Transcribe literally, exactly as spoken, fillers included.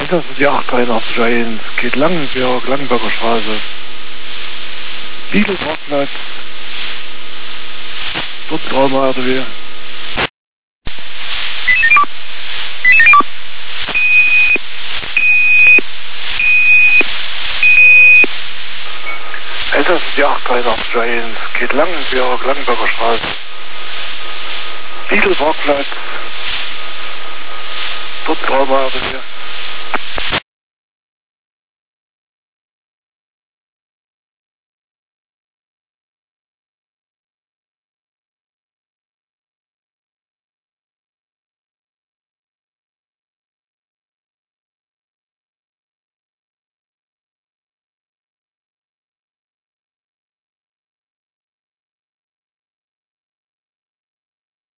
Das ist die acht drei acht eins, geht Langenberg, Langenberger Straße. Biedelparkplatz. Dort Trauma R D W. Das ist die acht drei acht eins, geht Langenberg, Langenberger Straße. Biedelparkplatz. Dort Trauma R D W.